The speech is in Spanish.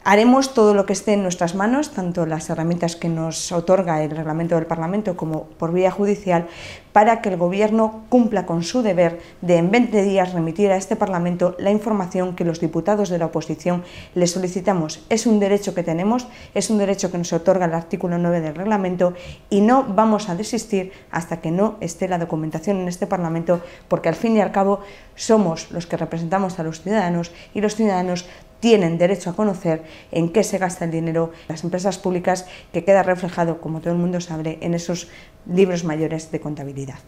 Haremos todo lo que esté en nuestras manos, tanto las herramientas que nos otorga el reglamento del Parlamento como por vía judicial, para que el Gobierno cumpla con su deber de en 20 días remitir a este Parlamento la información que los diputados de la oposición le solicitamos. Es un derecho que tenemos, es un derecho que nos otorga el artículo 9 del reglamento y no vamos a desistir hasta que no esté la documentación en este Parlamento, porque al fin y al cabo somos los que representamos a los ciudadanos y los ciudadanos tienen derecho a conocer en qué se gasta el dinero de las empresas públicas, que queda reflejado, como todo el mundo sabe, en esos libros mayores de contabilidad.